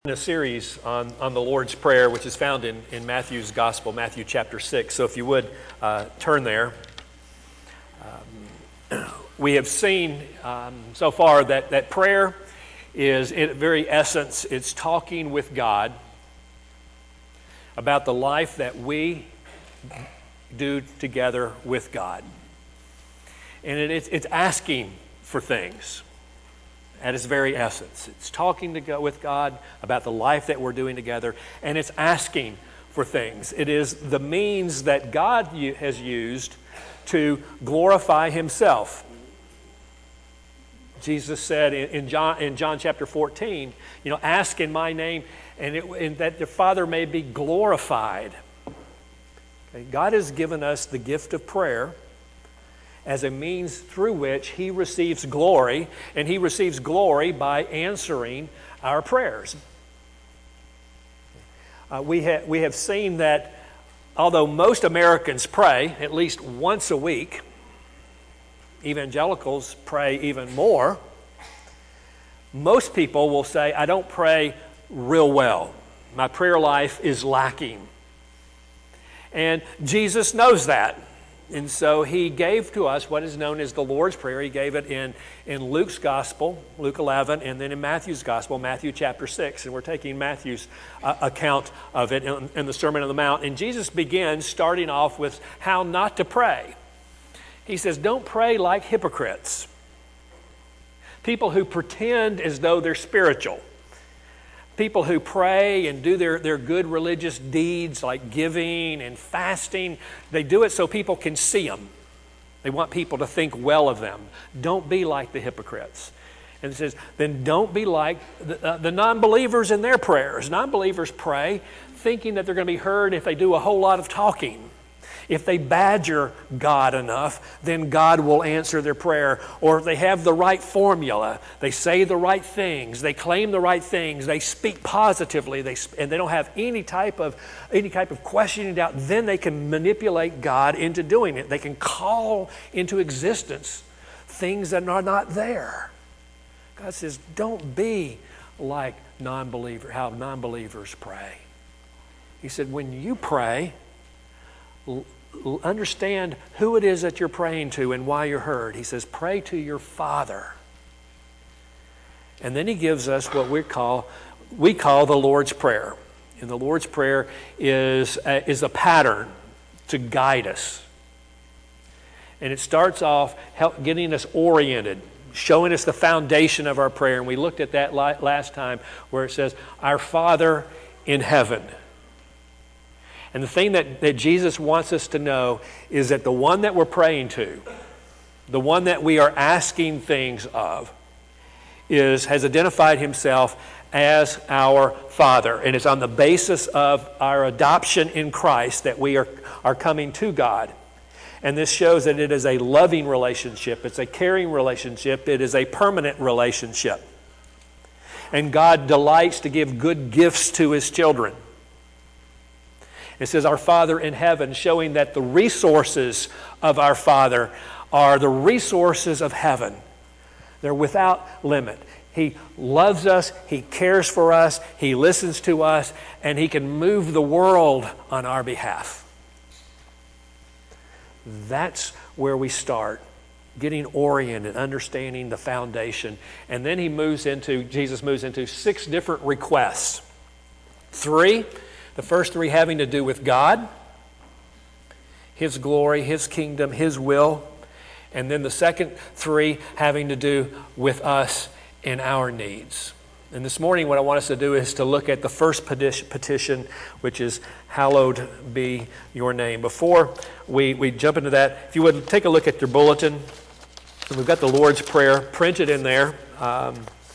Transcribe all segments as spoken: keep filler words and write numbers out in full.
In a series on, on the Lord's Prayer, which is found in, in Matthew's Gospel, Matthew chapter six. So if you would uh, turn there. Um, we have seen um, so far that, that prayer is, in very essence, it's talking with God about the life that we do together with God. And it, it's, it's asking for things. At its very essence. It's talking to go with God about the life that we're doing together, and it's asking for things. It is the means that God has used to glorify Himself. Jesus said in John, in John chapter fourteen, you know, ask in my name, and, it, and that the Father may be glorified. Okay? God has given us the gift of prayer as a means through which He receives glory, and He receives glory by answering our prayers. Uh, we, ha- we have seen that although most Americans pray at least once a week, evangelicals pray even more, most people will say, I don't pray real well. My prayer life is lacking. And Jesus knows that. And so He gave to us what is known as the Lord's Prayer. He gave it in, in Luke's Gospel, Luke eleven, and then in Matthew's Gospel, Matthew chapter six. And we're taking Matthew's uh, account of it in, in the Sermon on the Mount. And Jesus begins starting off with how not to pray. He says, don't pray like hypocrites. People who pretend as though they're spiritual. People who pray and do their, their good religious deeds like giving and fasting, they do it so people can see them. They want people to think well of them. Don't be like the hypocrites. And it says, then don't be like the, uh, the non-believers in their prayers. Non-believers pray thinking that they're going to be heard if they do a whole lot of talking. If they badger God enough, then God will answer their prayer. Or if they have the right formula, they say the right things, they claim the right things, they speak positively, they, and they don't have any type of any type of questioning doubt, then they can manipulate God into doing it. They can call into existence things that are not there. God says, don't be like non-believer, how non-believers pray. He said, when you pray, understand who it is that you're praying to and why you're heard. He says, pray to your Father. And then He gives us what we call we call the Lord's Prayer. And the Lord's Prayer is a, is a pattern to guide us. And it starts off help, getting us oriented, showing us the foundation of our prayer. And we looked at that last time where it says, Our Father in heaven. And the thing that, that Jesus wants us to know is that the one that we're praying to, the one that we are asking things of, is has identified Himself as our Father. And it's on the basis of our adoption in Christ that we are, are coming to God. And this shows that it is a loving relationship. It's a caring relationship. It is a permanent relationship. And God delights to give good gifts to His children. It says, our Father in heaven, showing that the resources of our Father are the resources of heaven. They're without limit. He loves us, He cares for us, He listens to us, and He can move the world on our behalf. That's where we start, getting oriented, understanding the foundation. And then he moves into, Jesus moves into six different requests. Three, the first three having to do with God, His glory, His kingdom, His will. And then the second three having to do with us and our needs. And this morning what I want us to do is to look at the first petition, which is, hallowed be your name. Before we, we jump into that, if you would take a look at your bulletin. We've got the Lord's Prayer printed in there. Um,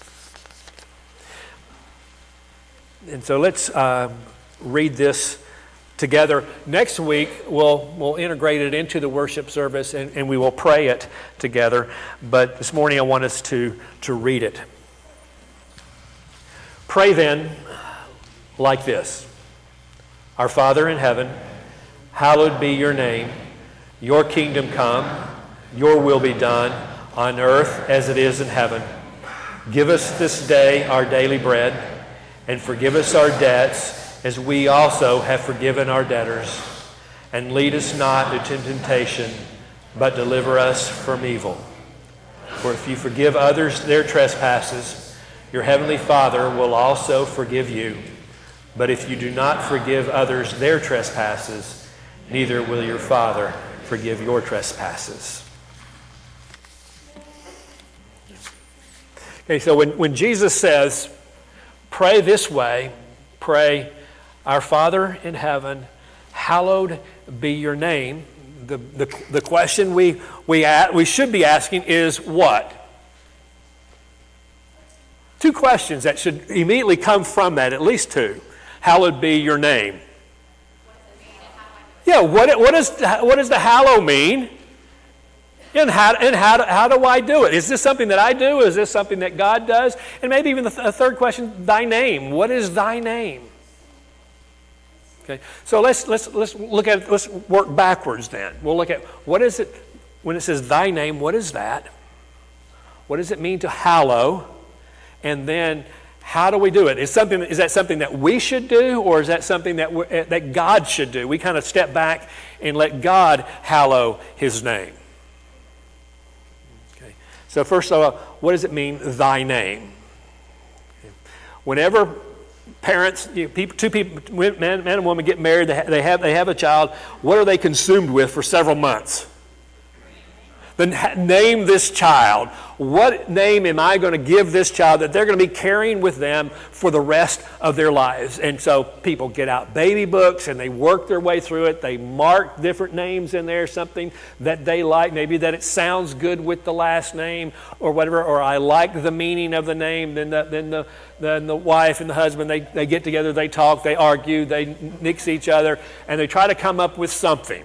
and so let's uh, read this together. Next week, we'll we'll integrate it into the worship service and, and we will pray it together. But this morning I want us to, to read it. Pray then like this. Our Father in heaven, hallowed be your name. Your kingdom come, your will be done on earth as it is in heaven. Give us this day our daily bread, And forgive us our debts, as we also have forgiven our debtors. And lead us not into temptation, but deliver us from evil. For if you forgive others their trespasses, your heavenly Father will also forgive you. But if you do not forgive others their trespasses, neither will your Father forgive your trespasses. Okay, so when, when Jesus says, pray this way, pray, our Father in heaven, hallowed be your name. The, the, the question we, we, at, we should be asking is what? Two questions that should immediately come from that, at least two. Hallowed be your name. Yeah, what, what, is, what does the hallow mean? And, how, and how, do, how do I do it? Is this something that I do? Is this something that God does? And maybe even the th- third question, thy name. What is thy name? Okay, so let's let's let's look at let's work backwards then. We'll look at what is it when it says thy name, what is that? What does it mean to hallow? And then how do we do it? Is something is that something that we should do, or is that something that we, that God should do? We kind of step back and let God hallow his name. Okay. So first of all, what does it mean, thy name? Okay. Whenever parents, you know, people, two people, man, man and woman get married, they, ha- they have they have a child, what are they consumed with for several months? Then ha- name this child. What name am I going to give this child that they're going to be carrying with them for the rest of their lives? And so people get out baby books and they work their way through it. They mark different names in there, something that they like, maybe that it sounds good with the last name or whatever, or I like the meaning of the name. Then the, then the, then the wife and the husband, they, they get together, they talk, they argue, they nix each other, and they try to come up with something.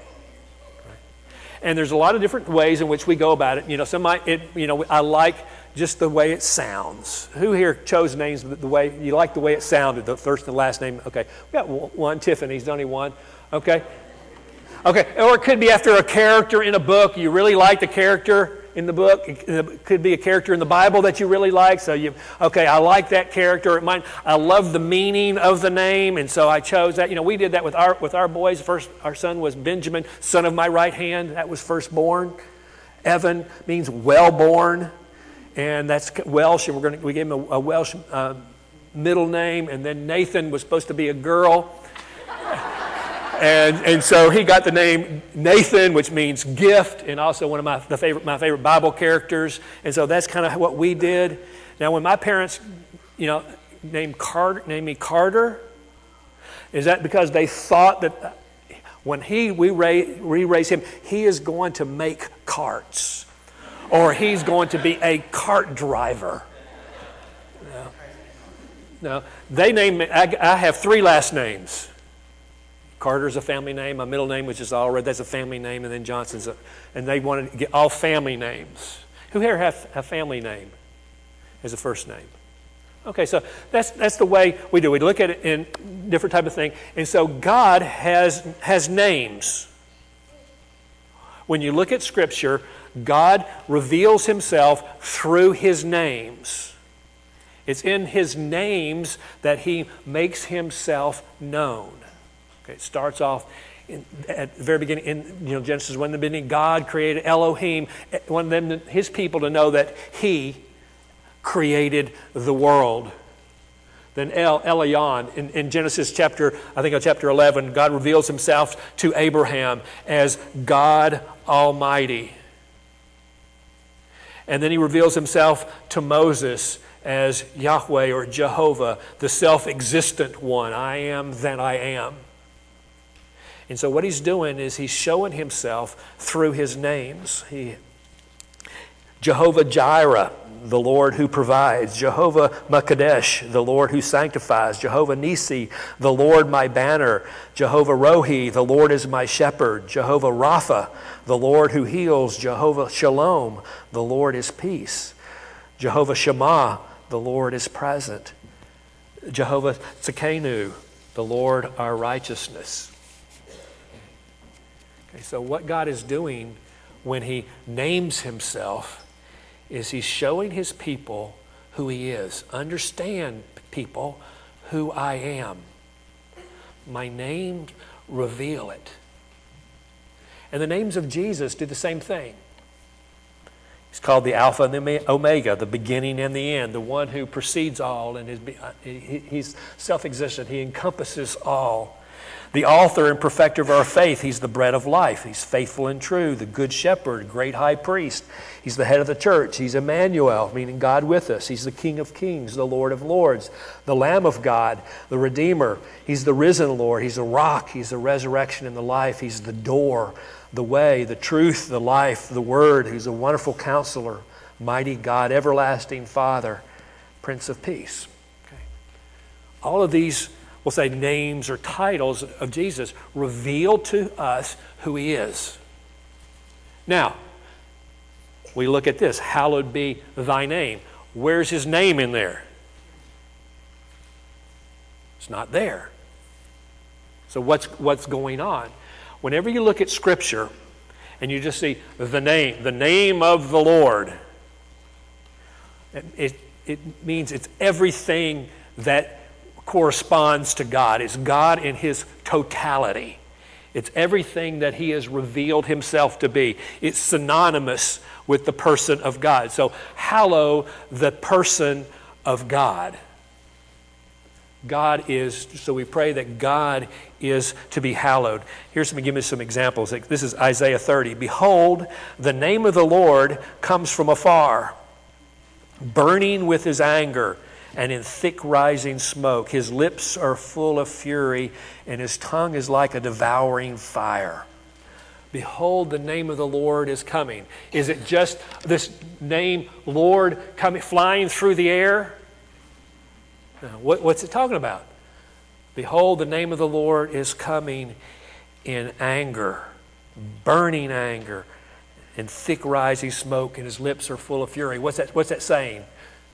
And there's a lot of different ways in which we go about it. You know, some might, it, you know, I like just the way it sounds. Who here chose names the way, you like the way it sounded, the first and the last name? Okay, we got one, Tiffany's the only one. Okay. Okay, or it could be after a character in a book. You really like the character in the book. It could be a character in the Bible that you really like. So you, okay, I like that character. It might, I love the meaning of the name, and so I chose that. You know, we did that with our with our boys. First, our son was Benjamin, son of my right hand. That was firstborn. Evan means well-born, and that's Welsh. And we're going to we gave him a, a Welsh uh, middle name, and then Nathan was supposed to be a girl. And and so he got the name Nathan, which means gift, and also one of my the favorite my favorite Bible characters. And so that's kind of what we did. Now, when my parents, you know, named Carter, named me Carter, is that because they thought that when he we raise, we raise him, he is going to make carts, or he's going to be a cart driver? No, no. They named me. I, I have three last names. Carter's a family name. My middle name, which is Allred, that's a family name, and then Johnson's a, and they wanted to get all family names. Who here have a family name as a first name? Okay, so that's that's the way we do. We look at it in different type of thing. And so God has has names. When you look at Scripture, God reveals himself through his names. It's in his names that he makes himself known. Okay, it starts off in, at the very beginning in you know Genesis one. In the beginning, God created Elohim, wanted them, his people, to know that he created the world. Then El Elyon in, in Genesis chapter, I think of chapter eleven, God reveals himself to Abraham as God Almighty, and then he reveals himself to Moses as Yahweh or Jehovah, the self-existent one. I am that I am. And so what he's doing is he's showing himself through his names. He, Jehovah Jireh, the Lord who provides. Jehovah Makadesh, the Lord who sanctifies. Jehovah Nisi, the Lord my banner. Jehovah Rohi, the Lord is my shepherd. Jehovah Rapha, the Lord who heals. Jehovah Shalom, the Lord is peace. Jehovah Shammah, the Lord is present. Jehovah Tzekenu, the Lord our righteousness. Okay, so what God is doing when he names himself is he's showing his people who he is. Understand, people, who I am. My name reveal it. And the names of Jesus do the same thing. He's called the Alpha and the Omega, the beginning and the end, the one who precedes all, and is, he's self-existent. He encompasses all. The author and perfecter of our faith. He's the bread of life. He's faithful and true, the good shepherd, great high priest. He's the head of the church. He's Emmanuel, meaning God with us. He's the King of kings, the Lord of lords, the Lamb of God, the Redeemer. He's the risen Lord. He's the rock. He's the resurrection and the life. He's the door, the way, the truth, the life, the Word. He's a wonderful counselor, mighty God, everlasting Father, Prince of Peace. Okay. All of these, we'll say, names or titles of Jesus reveal to us who He is. Now, we look at this. Hallowed be thy name. Where's His name in there? It's not there. So what's, what's going on? Whenever you look at Scripture and you just see the name, the name of the Lord, it, it means it's everything that corresponds to God. It's God in His totality. It's everything that He has revealed Himself to be. It's synonymous with the person of God. So hallow the person of God. God is, so we pray that God is to be hallowed. Here's some, give me some examples. This is Isaiah thirty. Behold, the name of the Lord comes from afar, burning with His anger, and in thick rising smoke. His lips are full of fury, and His tongue is like a devouring fire. Behold, the name of the Lord is coming. Is it just this name, Lord, coming, flying through the air? No. What, what's it talking about? Behold, the name of the Lord is coming in anger, burning anger, and thick rising smoke, and His lips are full of fury. What's that, what's that saying?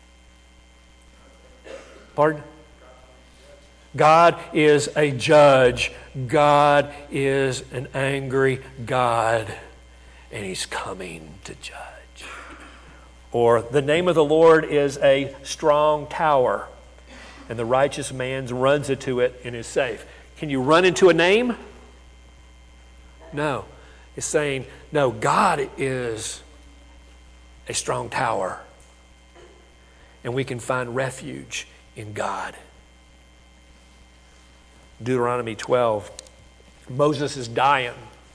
Pardon? God is a judge. God is an angry God, and He's coming to judge. Or the name of the Lord is a strong tower, and the righteous man runs into it and is safe. Can you run into a name? No. It's saying, no, God is a strong tower, and we can find refuge in God. Deuteronomy twelve. Moses is dying.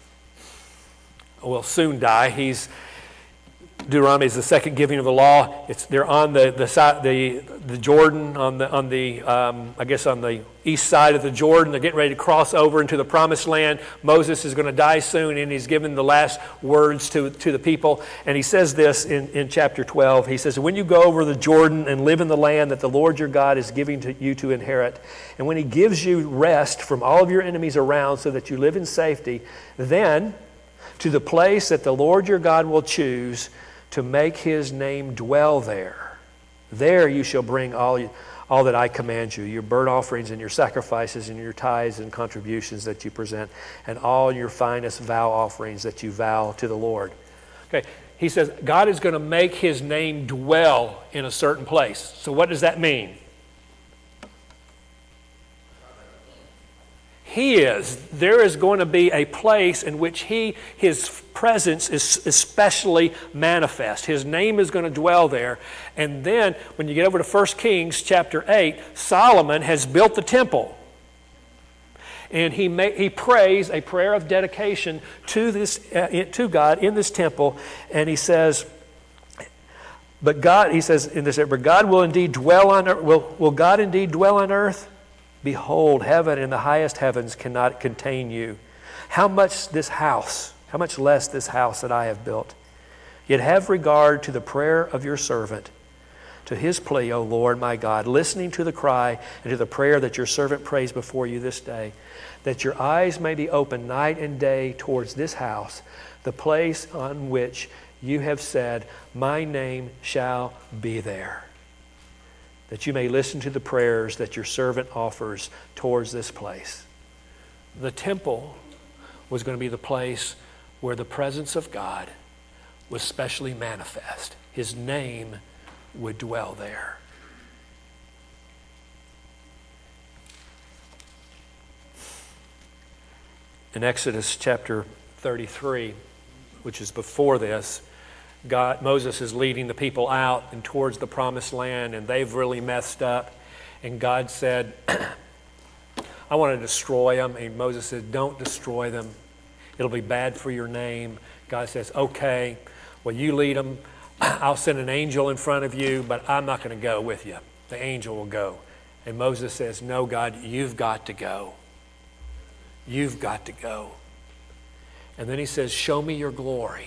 Will soon die. He's Deuteronomy is the second giving of the law. It's they're on the the side the the Jordan on the on the um, I guess on the east side of the Jordan. They're getting ready to cross over into the promised land. Moses is going to die soon, and he's given the last words to to the people. And he says this in in chapter twelve. He says, "When you go over the Jordan and live in the land that the Lord your God is giving to you to inherit, and when He gives you rest from all of your enemies around, so that you live in safety, then to the place that the Lord your God will choose to make His name dwell there. There you shall bring all, all that I command you, your burnt offerings and your sacrifices and your tithes and contributions that you present, and all your finest vow offerings that you vow to the Lord." Okay, he says God is going to make His name dwell in a certain place. So what does that mean? He is. There is going to be a place in which He, His presence is especially manifest. His name is going to dwell there. And then when you get over to First Kings chapter eight, Solomon has built the temple. And he ma- he prays a prayer of dedication to this uh, to God in this temple, and he says, "But God," he says in this, "But God will indeed dwell on earth. Will, will God indeed dwell on earth? Behold, heaven and the highest heavens cannot contain you. How much this house, how much less this house that I have built? Yet have regard to the prayer of your servant, to his plea, O Lord my God, listening to the cry and to the prayer that your servant prays before you this day, that your eyes may be open night and day towards this house, the place on which you have said, my name shall be there. That you may listen to the prayers that your servant offers towards this place." The temple was going to be the place where the presence of God was specially manifest. His name would dwell there. In Exodus chapter thirty-three, which is before this, God, Moses is leading the people out and towards the promised land, and they've really messed up. And God said, I want to destroy them. And Moses said, don't destroy them. It'll be bad for your name. God says, okay, well, you lead them. I'll send an angel in front of you, but I'm not going to go with you. The angel will go. And Moses says, no, God, you've got to go. You've got to go. And then he says, show me your glory.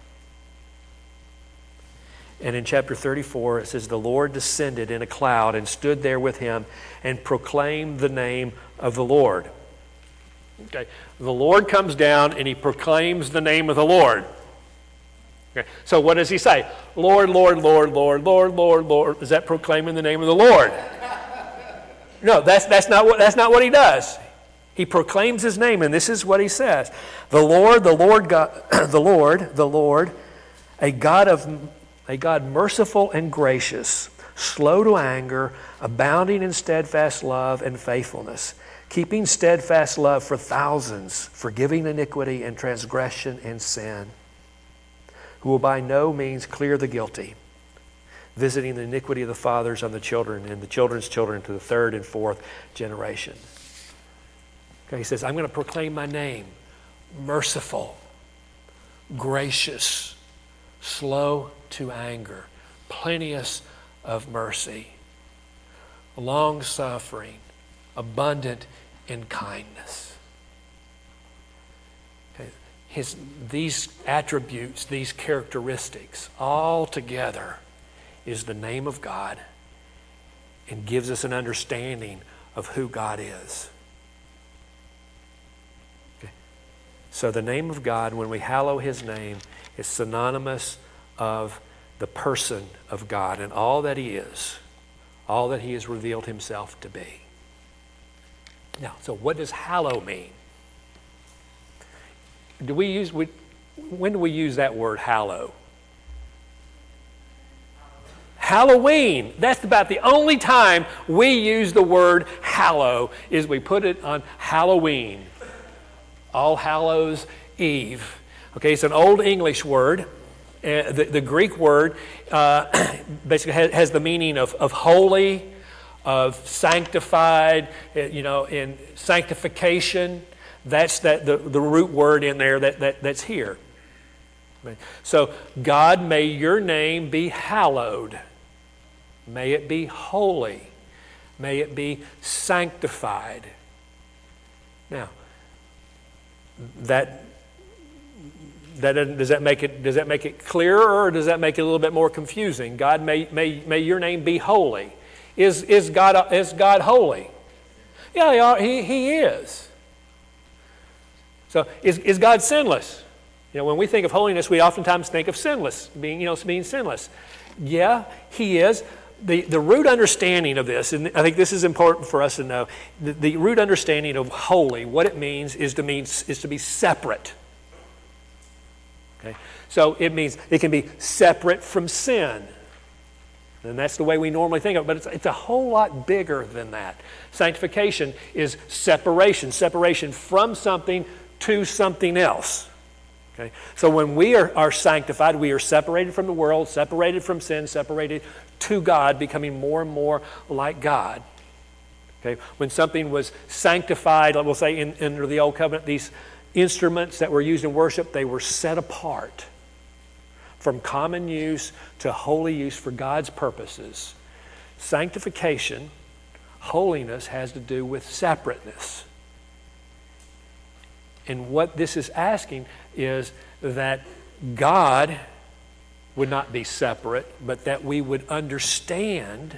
And in chapter thirty-four, it says, the Lord descended in a cloud and stood there with him and proclaimed the name of the Lord. Okay. The Lord comes down and he proclaims the name of the Lord. Okay. So what does he say? Lord, Lord, Lord, Lord, Lord, Lord, Lord. Is that proclaiming the name of the Lord? No, that's, that's, not what, that's not what he does. He proclaims his name, and this is what he says. The Lord, the Lord God, the Lord, the Lord, a God of a God merciful and gracious, slow to anger, abounding in steadfast love and faithfulness, keeping steadfast love for thousands, forgiving iniquity and transgression and sin, who will by no means clear the guilty, visiting the iniquity of the fathers on the children and the children's children to the third and fourth generation. Okay, he says, I'm going to proclaim my name, merciful, gracious, slow to anger, plenteous of mercy, long-suffering, abundant in kindness. Okay. His, these attributes, these characteristics, all together is the name of God and gives us an understanding of who God is. Okay. So the name of God, when we hallow his name, is synonymous of the person of God and all that he is, all that he has revealed himself to be. Now, so what does hallow mean? Do we use, we, when do we use that word hallow? Halloween. That's about the only time we use the word hallow, is we put it on Halloween. All Hallows Eve. Okay, it's an Old English word. Uh, the, the Greek word uh, basically has, has the meaning of, of holy, of sanctified, uh, you know, in sanctification. That's that the, the root word in there that, that, that's here. So, God, may your name be hallowed. May it be holy. May it be sanctified. Now, that That does that make it does that make it clearer, or does that make it a little bit more confusing? God, may may may your name be holy. Is is God is God holy? Yeah, he he is. So is is God sinless? You know, when we think of holiness, we oftentimes think of sinless, being you know being sinless. Yeah, he is. The the root understanding of this, and I think this is important for us to know. The, the root understanding of holy, what it means is to mean is to be separate. Okay? So it means it can be separate from sin. And that's the way we normally think of it, but it's, it's a whole lot bigger than that. Sanctification is separation, separation from something to something else. Okay? So when we are, are sanctified, we are separated from the world, separated from sin, separated to God, becoming more and more like God. Okay? When something was sanctified, we'll say in, under the Old Covenant, these instruments that were used in worship, they were set apart from common use to holy use for God's purposes. Sanctification, holiness, has to do with separateness. And what this is asking is that God would not be separate, but that we would understand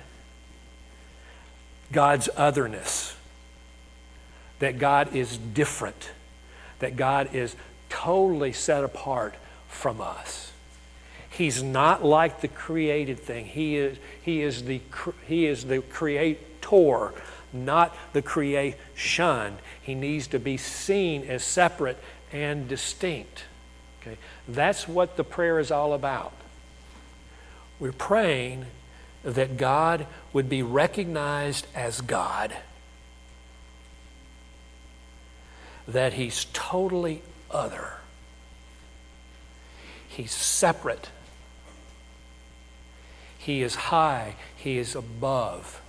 God's otherness, that God is different, that God is totally set apart from us. He's not like the created thing. He is, he is, the, he is the creator, not the creation. He needs to be seen as separate and distinct. Okay? That's what the prayer is all about. We're praying that God would be recognized as God, that he's totally other. He's separate. He is high. He is above.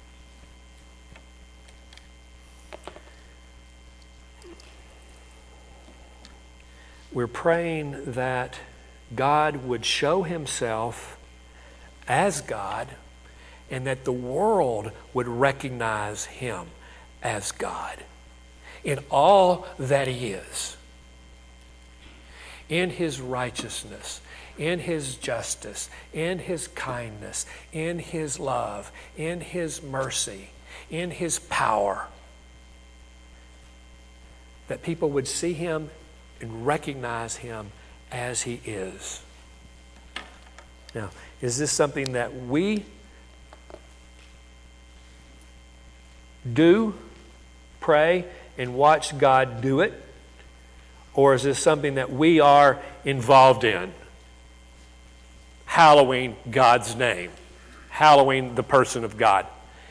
We're praying that God would show himself as God and that the world would recognize him as God in all that he is. In his righteousness, in his justice, in his kindness, in his love, in his mercy, in his power. That people would see him and recognize him as he is. Now, is this something that we do, pray, and watch God do it? Or is this something that we are involved in? Hallowing God's name. Hallowing the person of God.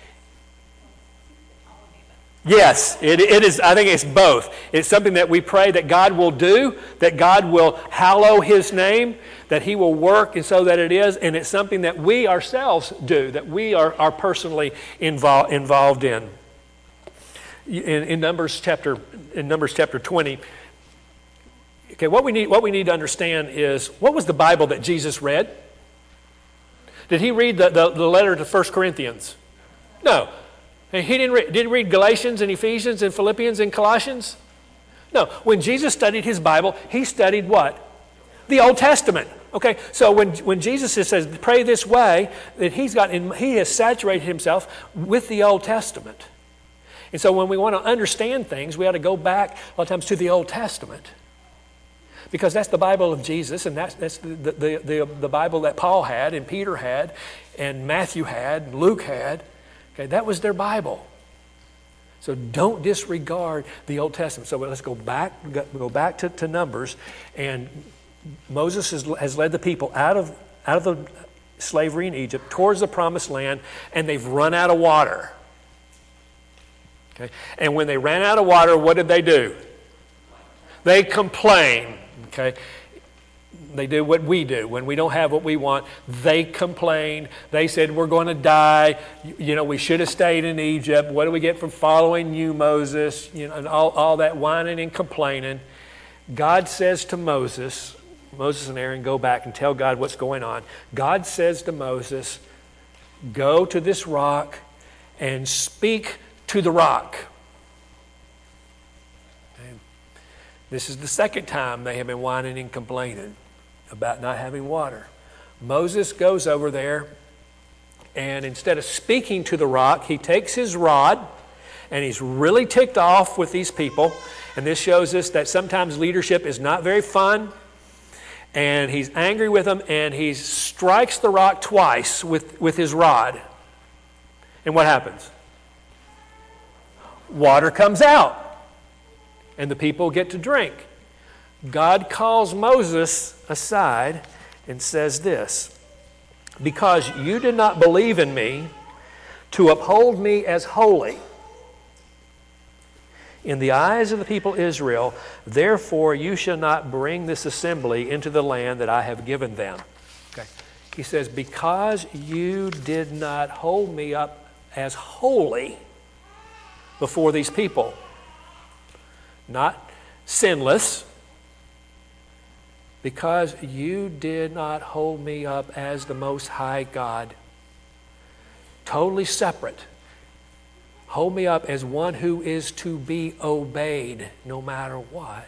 Yes, it, it is. I think it's both. It's something that we pray that God will do, that God will hallow his name, that he will work and so that it is, and it's something that we ourselves do, that we are, are personally involved involved in. In, in Numbers chapter in Numbers chapter twenty, okay, what we need what we need to understand is, what was the Bible that Jesus read? Did he read the, the, the letter to First Corinthians? No. He didn't read, did he read Galatians and Ephesians and Philippians and Colossians? No. When Jesus studied his Bible, he studied what? The Old Testament. Okay, so when, when Jesus says, pray this way, that he's got in, he has saturated himself with the Old Testament. And so when we want to understand things, we ought to go back a lot of times to the Old Testament. Because that's the Bible of Jesus, and that's, that's the, the, the, the Bible that Paul had, and Peter had, and Matthew had, and Luke had. Okay, that was their Bible. So don't disregard the Old Testament. So let's go back, go back to, to Numbers, and Moses has, has led the people out of, out of the slavery in Egypt towards the promised land, and they've run out of water. Okay, and when they ran out of water, what did they do? They complain. Okay, they do what we do. When we don't have what we want, they complain. They said, we're going to die. You, you know, we should have stayed in Egypt. What do we get from following you, Moses? You know, and all, all that whining and complaining. God says to Moses, Moses and Aaron, go back and tell God what's going on. God says to Moses, go to this rock and speak to the rock. Okay. This is the second time they have been whining and complaining about not having water. Moses goes over there, and instead of speaking to the rock, he takes his rod, and he's really ticked off with these people. And this shows us that sometimes leadership is not very fun. And he's angry with them, and he strikes the rock twice with, with his rod. And what happens? Water comes out, and the people get to drink. God calls Moses aside and says this, because you did not believe in me to uphold me as holy in the eyes of the people Israel, therefore you shall not bring this assembly into the land that I have given them. Okay. He says, because you did not hold me up as holy before these people, not sinless, because you did not hold me up as the Most High God, totally separate. Hold me up as one who is to be obeyed no matter what.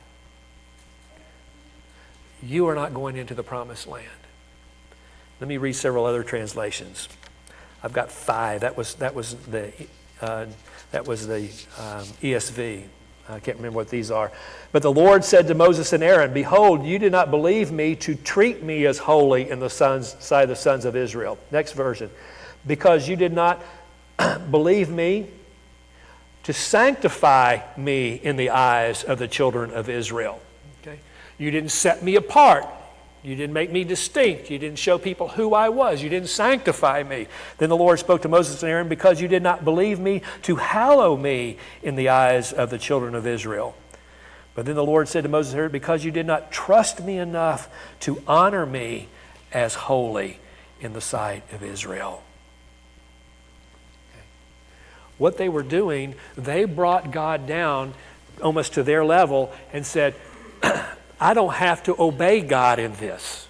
You are not going into the promised land. Let me read several other translations. I've got five. That was that was the uh, that was the um, E S V. I can't remember what these are. But the Lord said to Moses and Aaron, behold, you did not believe me to treat me as holy in the sons, sight of the sons of Israel. Next version. Because you did not believe me to sanctify me in the eyes of the children of Israel. Okay? You didn't set me apart. You didn't make me distinct. You didn't show people who I was. You didn't sanctify me. Then the Lord spoke to Moses and Aaron, because you did not believe me to hallow me in the eyes of the children of Israel. But then the Lord said to Moses, because you did not trust me enough to honor me as holy in the sight of Israel. Okay. What they were doing, they brought God down almost to their level and said, I don't have to obey God in this.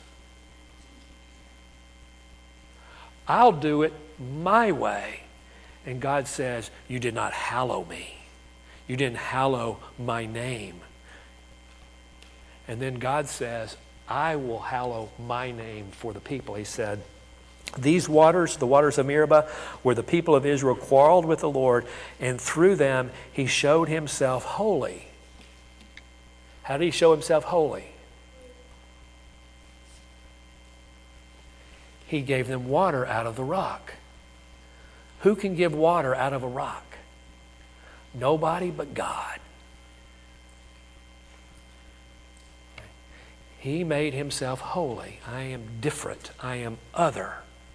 I'll do it my way. And God says, you did not hallow me. You didn't hallow my name. And then God says, I will hallow my name for the people. He said, these waters, the waters of Meribah, where the people of Israel quarreled with the Lord, and through them he showed himself holy. How did he show himself holy? He gave them water out of the rock. Who can give water out of a rock? Nobody but God. He made himself holy. I am different. I am other.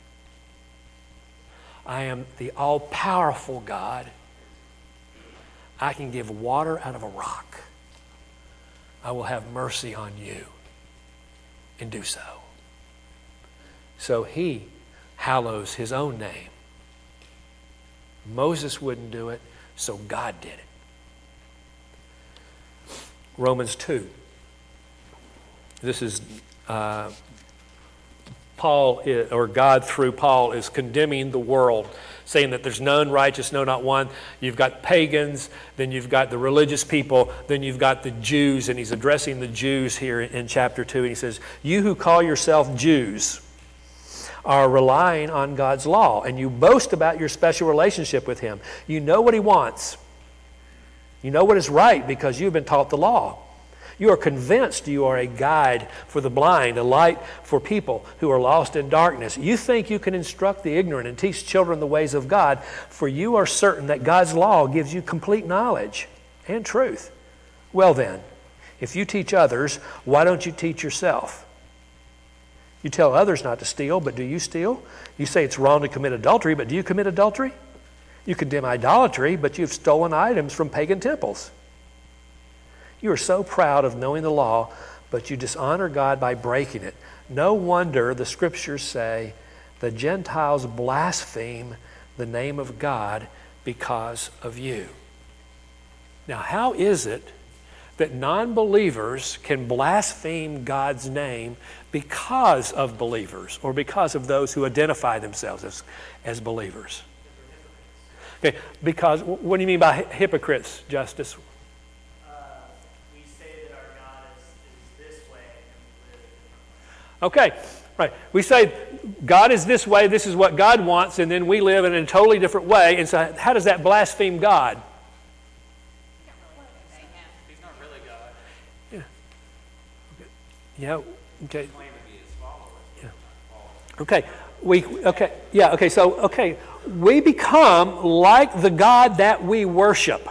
I am the all-powerful God. I can give water out of a rock. I will have mercy on you and do so. So he hallows his own name. Moses wouldn't do it, so God did it. Romans two. This is uh, Paul, is, or God through Paul, is condemning the world, saying that there's none righteous, no, not one. You've got pagans, then you've got the religious people, then you've got the Jews, and he's addressing the Jews here in, in chapter two. And he says, you who call yourself Jews are relying on God's law, and you boast about your special relationship with him. You know what he wants. You know what is right because you've been taught the law. You are convinced you are a guide for the blind, a light for people who are lost in darkness. You think you can instruct the ignorant and teach children the ways of God, for you are certain that God's law gives you complete knowledge and truth. Well then, if you teach others, why don't you teach yourself? You tell others not to steal, but do you steal? You say it's wrong to commit adultery, but do you commit adultery? You condemn idolatry, but you've stolen items from pagan temples. You are so proud of knowing the law, but you dishonor God by breaking it. No wonder the scriptures say the Gentiles blaspheme the name of God because of you. Now, how is it that non-believers can blaspheme God's name because of believers or because of those who identify themselves as, as believers? Okay, because, what do you mean by hypocrites, Justice? Uh, we say that our God is, is this way and we live Okay, right. We say God is this way, this is what God wants, and then we live in a totally different way. And so how does that blaspheme God? He's not really God. Yeah. Yeah. Okay. Yeah. Okay. We okay. Yeah. Okay. So okay, we become like the God that we worship.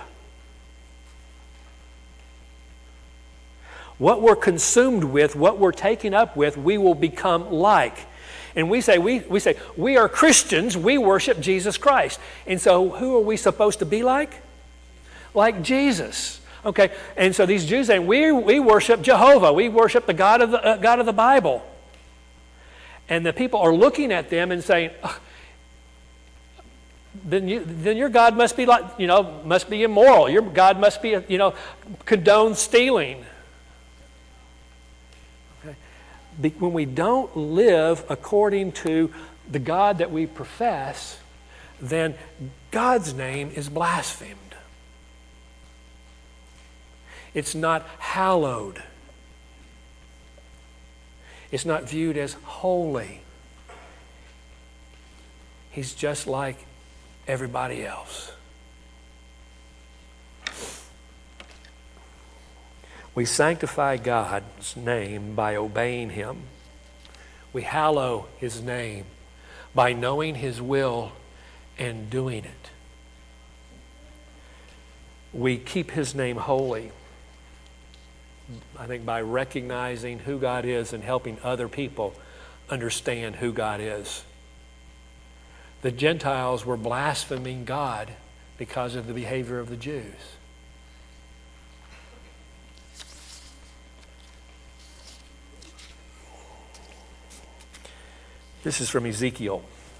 What we're consumed with, what we're taken up with, we will become like. And we say we we say we are Christians. We worship Jesus Christ. And so, who are we supposed to be like? Like Jesus. Okay, and so these Jews say, we, we worship Jehovah. We worship the God of the, uh, God of the Bible. And the people are looking at them and saying, oh, then, you, then your God must be like, you know, must be immoral. Your God must be, you know, condone stealing. Okay. Be, when we don't live according to the God that we profess, then God's name is blasphemed. It's not hallowed. It's not viewed as holy. He's just like everybody else. We sanctify God's name by obeying him. We hallow his name by knowing his will and doing it. We keep his name holy, I think, by recognizing who God is and helping other people understand who God is. The Gentiles were blaspheming God because of the behavior of the Jews. This is from Ezekiel.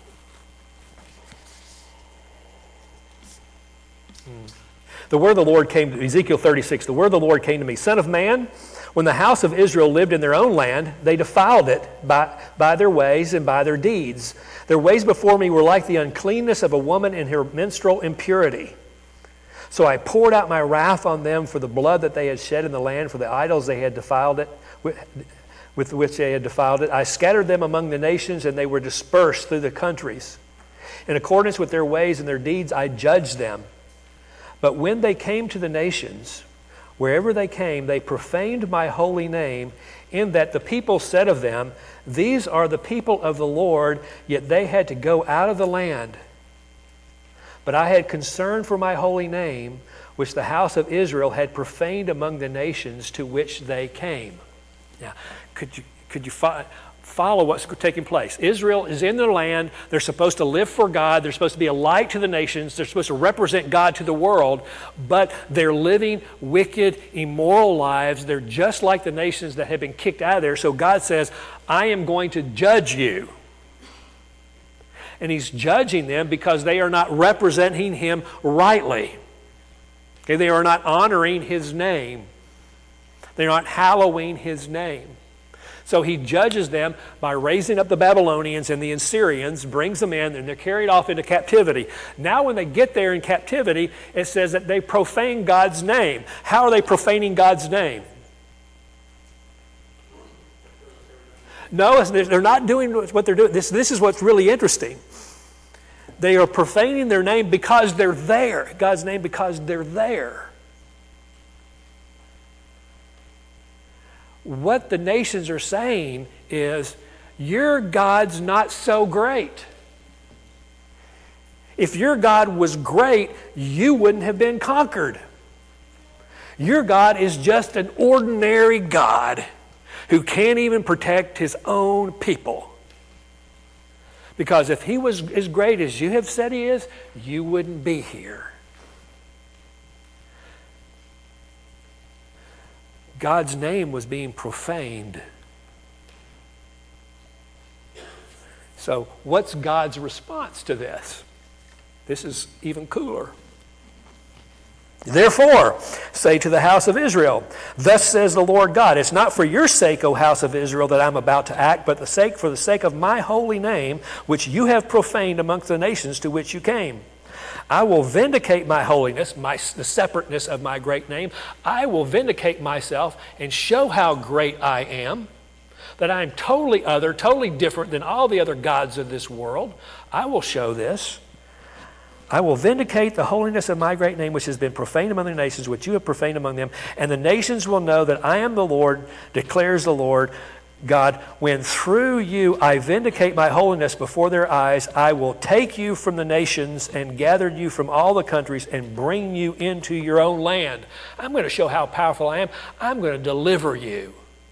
The word of the Lord came to Ezekiel thirty-six. The word of the Lord came to me, Son of man, when the house of Israel lived in their own land, they defiled it by, by their ways and by their deeds. Their ways before me were like the uncleanness of a woman in her menstrual impurity. So I poured out my wrath on them for the blood that they had shed in the land, for the idols they had defiled it, with, with which they had defiled it. I scattered them among the nations, and they were dispersed through the countries. In accordance with their ways and their deeds, I judged them. But when they came to the nations, wherever they came, they profaned my holy name, in that the people said of them, These are the people of the Lord, yet they had to go out of the land. But I had concern for my holy name, which the house of Israel had profaned among the nations to which they came. Now, could you, could you find... follow what's taking place. Israel is in their land. They're supposed to live for God. They're supposed to be a light to the nations. They're supposed to represent God to the world, but they're living wicked, immoral lives. They're just like the nations that have been kicked out of there. So God says, I am going to judge you. And he's judging them because they are not representing him rightly. Okay, they are not honoring his name. They're not hallowing his name. So he judges them by raising up the Babylonians and the Assyrians, brings them in, and they're carried off into captivity. Now when they get there in captivity, it says that they profane God's name. How are they profaning God's name? No, they're not doing what they're doing. This, this is what's really interesting. They are profaning their name because they're there. God's name because they're there. What the nations are saying is, your God's not so great. If your God was great, you wouldn't have been conquered. Your God is just an ordinary God who can't even protect his own people. Because if he was as great as you have said he is, you wouldn't be here. God's name was being profaned. So what's God's response to this? This is even cooler. Therefore, say to the house of Israel, thus says the Lord God, it's not for your sake, O house of Israel, that I'm about to act, but the sake for the sake of my holy name, which you have profaned amongst the nations to which you came. I will vindicate my holiness, my, the separateness of my great name. I will vindicate myself and show how great I am, that I am totally other, totally different than all the other gods of this world. I will show this. I will vindicate the holiness of my great name, which has been profaned among the nations, which you have profaned among them. And the nations will know that I am the Lord, declares the Lord God, when through you I vindicate my holiness before their eyes. I will take you from the nations and gather you from all the countries and bring you into your own land. I'm going to show how powerful I am. I'm going to deliver you.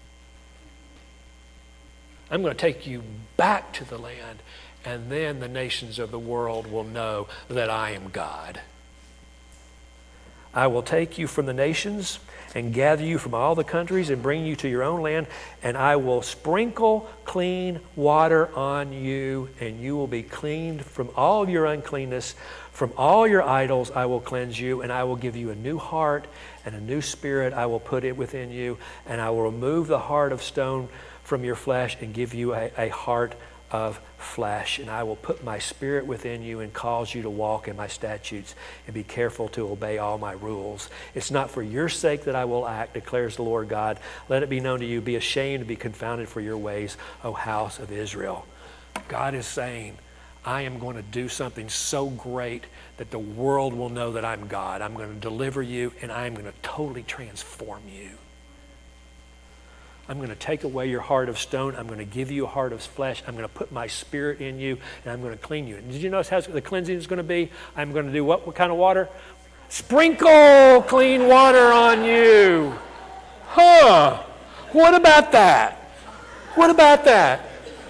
I'm going to take you back to the land, and then the nations of the world will know that I am God. I will take you from the nations and gather you from all the countries and bring you to your own land, and I will sprinkle clean water on you, and you will be cleaned from all your uncleanness. From all your idols I will cleanse you, and I will give you a new heart and a new spirit I will put it within you, and I will remove the heart of stone from your flesh and give you a, a heart of flesh, and I will put my spirit within you and cause you to walk in my statutes and be careful to obey all my rules. It's not for your sake that I will act, declares the Lord God. Let it be known to you, be ashamed and be confounded for your ways, O house of Israel. God is saying, I am going to do something so great that the world will know that I'm God. I'm going to deliver you, and I'm going to totally transform you. I'm going to take away your heart of stone. I'm going to give you a heart of flesh. I'm going to put my spirit in you, and I'm going to clean you. Did you notice how the cleansing is going to be? I'm going to do what, what kind of water? Sprinkle clean water on you. Huh. What about that? What about that?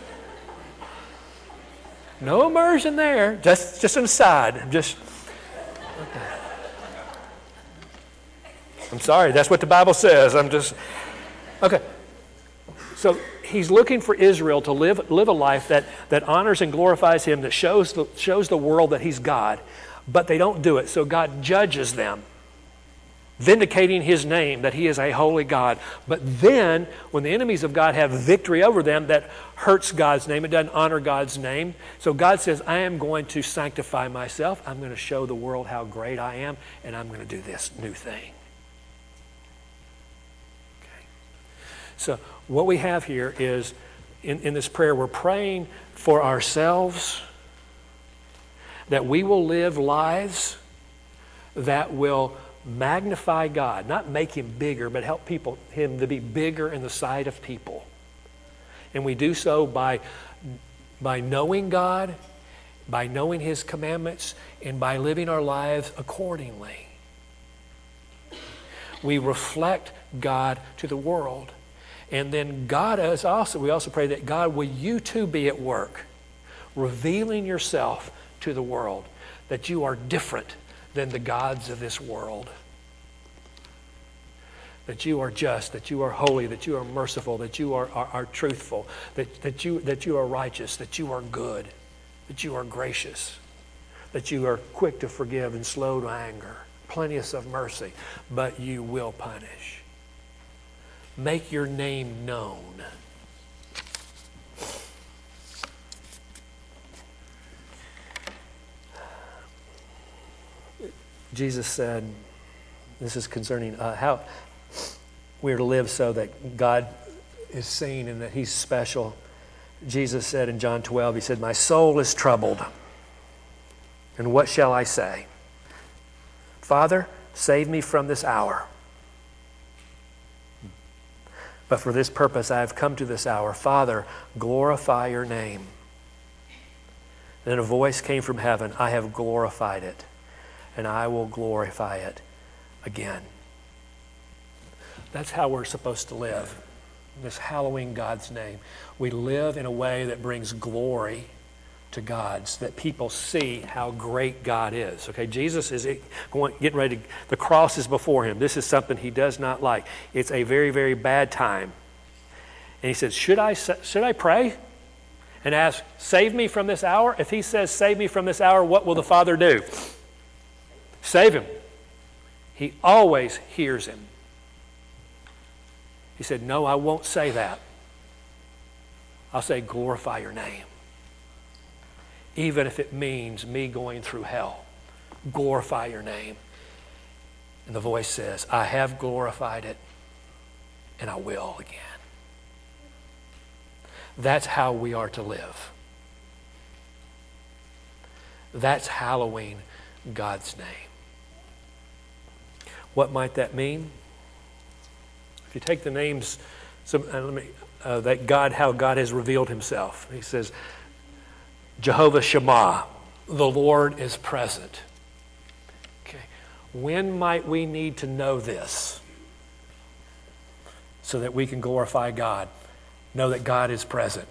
No immersion there. Just, just an aside. Just. Okay. I'm sorry. That's what the Bible says. I'm just. Okay. So he's looking for Israel to live, live a life that, that honors and glorifies him, that shows the, shows the world that he's God. But they don't do it, so God judges them, vindicating his name, that he is a holy God. But then, when the enemies of God have victory over them, that hurts God's name. It doesn't honor God's name. So God says, I am going to sanctify myself. I'm going to show the world how great I am, and I'm going to do this new thing. Okay. So what we have here is, in, in this prayer, we're praying for ourselves, that we will live lives that will magnify God, not make him bigger, but help people him to be bigger in the sight of people. And we do so by, by knowing God, by knowing his commandments, and by living our lives accordingly. We reflect God to the world. And then God is also, we also pray that God, will you too be at work, revealing yourself to the world, that you are different than the gods of this world. That you are just, that you are holy, that you are merciful, that you are, are, are truthful, that, that, you, that you are righteous, that you are good, that you are gracious, that you are quick to forgive and slow to anger, plenteous of mercy, but you will punish. Make your name known. Jesus said, this is concerning uh, how we are to live so that God is seen and that he's special. Jesus said in John twelve, he said, my soul is troubled, and what shall I say? Father, save me from this hour. But for this purpose I have come to this hour. Father, glorify your name. Then a voice came from heaven, I have glorified it, and I will glorify it again. That's how we're supposed to live, this hallowing God's name. We live in a way that brings glory to God, so that people see how great God is. Okay, Jesus is going, getting ready to, the cross is before him. This is something he does not like. It's a very, very bad time. And he says, should I, should I pray and ask, save me from this hour? If he says, save me from this hour, what will the Father do? Save him. He always hears him. He said, no, I won't say that. I'll say, glorify your name. Even if it means me going through hell. Glorify your name. And the voice says, I have glorified it, and I will again. That's how we are to live. That's hallowing God's name. What might that mean? If you take the names, some, uh, let me, uh, that God, how God has revealed himself. He says, Jehovah Shammah, the Lord is present. Okay. When might we need to know this so that we can glorify God? Know that God is present.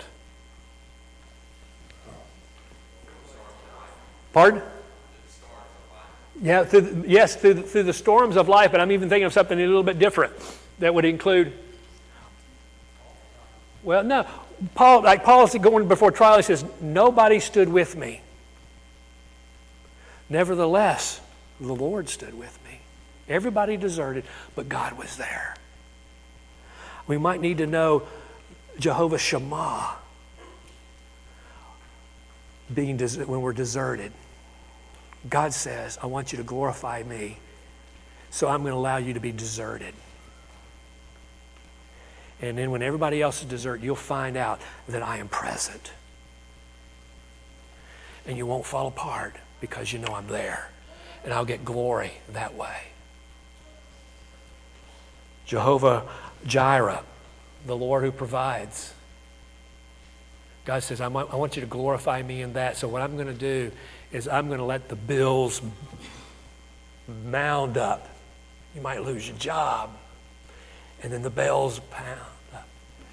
Pardon? Yeah, through the, yes, through the, through the storms of life, but I'm even thinking of something a little bit different that would include, well, no, Paul, like Paul is going before trial, he says, nobody stood with me. Nevertheless, the Lord stood with me. Everybody deserted, but God was there. We might need to know Jehovah Shammah, being des- when we're deserted. God says, I want you to glorify me, so I'm going to allow you to be deserted. And then when everybody else is deserted, you'll find out that I am present. And you won't fall apart because you know I'm there. And I'll get glory that way. Jehovah Jireh, the Lord who provides. God says, I want, I want you to glorify me in that. So what I'm going to do is I'm going to let the bills mound up. You might lose your job. And then the bells pound up.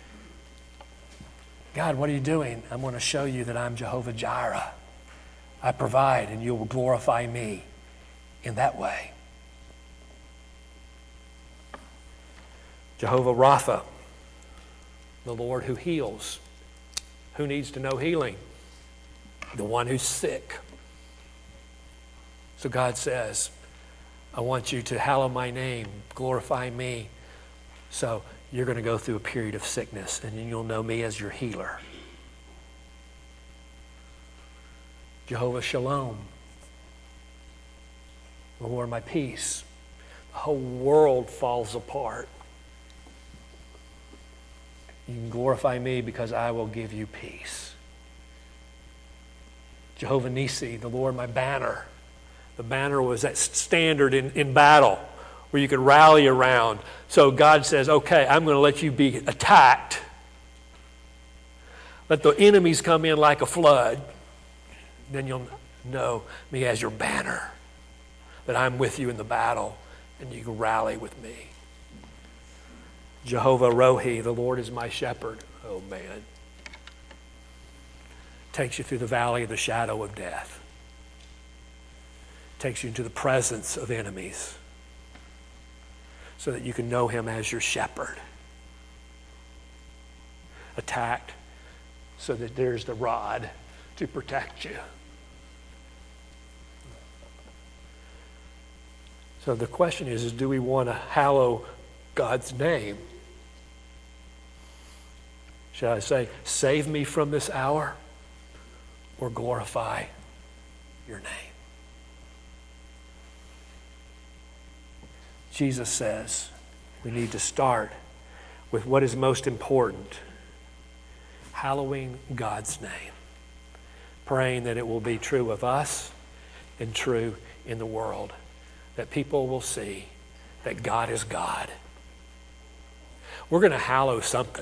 God, what are you doing? I'm going to show you that I'm Jehovah Jireh. I provide, and you will glorify me in that way. Jehovah Rapha, the Lord who heals. Who needs to know healing? The one who's sick. So God says, I want you to hallow my name, glorify me. So you're going to go through a period of sickness, and you'll know me as your healer. Jehovah Shalom, the Lord my peace. The whole world falls apart. You can glorify me because I will give you peace. Jehovah Nissi, the Lord my banner. The banner was that standard in, in battle where you could rally around. So God says, okay, I'm going to let you be attacked. Let the enemies come in like a flood. Then you'll know me as your banner. That I'm with you in the battle and you can rally with me. Jehovah Rohi, the Lord is my shepherd. Oh man. Takes you through the valley of the shadow of death. Takes you into the presence of enemies so that you can know him as your shepherd. Attacked so that there's the rod to protect you. So the question is, is do we want to hallow God's name? Shall I say, save me from this hour, or glorify your name? Jesus says we need to start with what is most important, hallowing God's name, praying that it will be true of us and true in the world, that people will see that God is God. We're going to hallow something.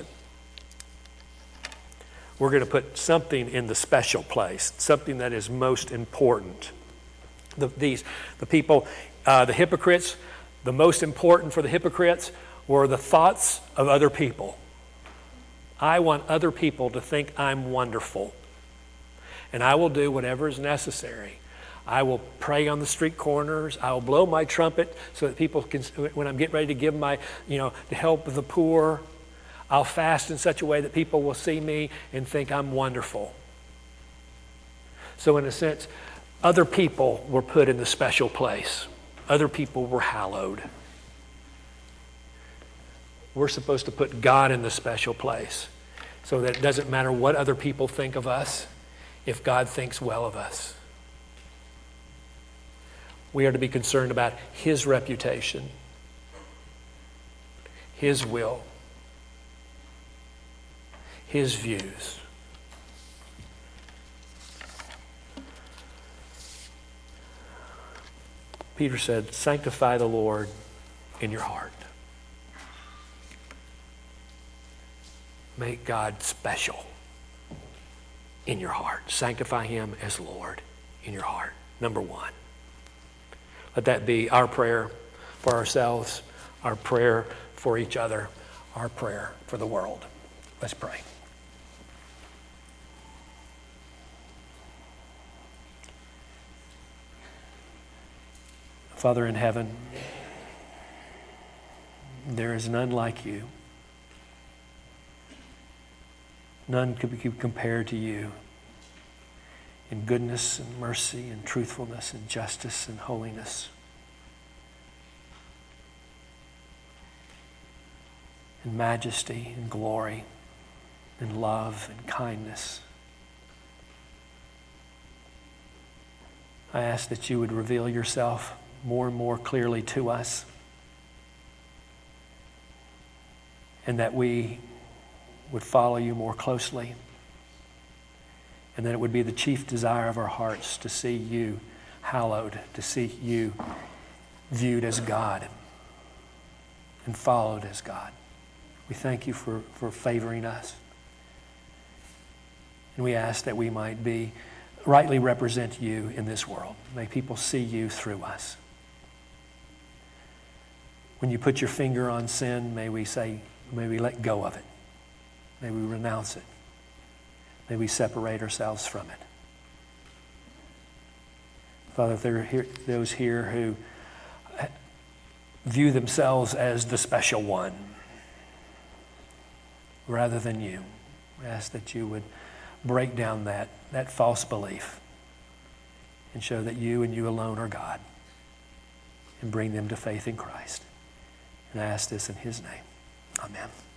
We're going to put something in the special place, something that is most important. The, these, the people, uh, the hypocrites, the most important for the hypocrites were the thoughts of other people. I want other people to think I'm wonderful, and I will do whatever is necessary. I will pray on the street corners. I will blow my trumpet so that people can, when I'm getting ready to give my, you know, to help the poor, I'll fast in such a way that people will see me and think I'm wonderful. So in a sense, other people were put in the special place. Other people were hallowed. We're supposed to put God in the special place so that it doesn't matter what other people think of us if God thinks well of us. We are to be concerned about his reputation, his will, his views. Peter said, sanctify the Lord in your heart. Make God special in your heart. Sanctify him as Lord in your heart. Number one. Let that be our prayer for ourselves, our prayer for each other, our prayer for the world. Let's pray. Father in heaven, there is none like you. None could be compared to you in goodness and mercy and truthfulness and justice and holiness. In majesty and glory and love and kindness. I ask that you would reveal yourself more and more clearly to us, and that we would follow you more closely, and that it would be the chief desire of our hearts to see you hallowed, to see you viewed as God and followed as God. We thank you for, for favoring us, and we ask that we might be rightly represent you in this world. May people see you through us. When you put your finger on sin, may we say, may we let go of it. May we renounce it. May we separate ourselves from it. Father, if there are here, those here who view themselves as the special one, rather than you. We ask that you would break down that, that false belief and show that you and you alone are God, and bring them to faith in Christ. And I ask this in his name. Amen.